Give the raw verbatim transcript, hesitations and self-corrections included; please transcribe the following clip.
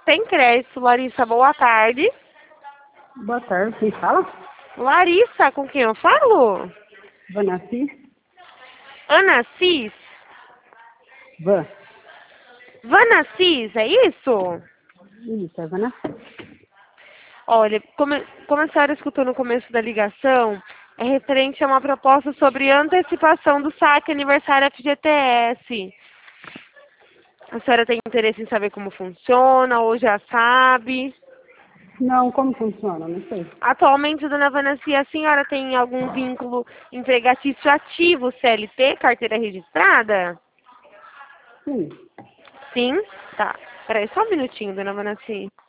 tem crédito. Larissa, boa tarde. Boa tarde, quem fala? Larissa, com quem eu falo? Vanassi? Ana Cis? Van. Vana Cis, é isso? Isso, é Vanassi. Olha, como, como a senhora escutou no começo da ligação, é referente a uma proposta sobre antecipação do saque aniversário F G T S. A senhora tem interesse em saber como funciona ou já sabe? Não, como funciona? Não sei. Atualmente, dona Vanassi, a senhora tem algum vínculo empregatício ativo, C L T, carteira registrada? Sim. Sim? Tá. Peraí, só um minutinho, dona Vanassi.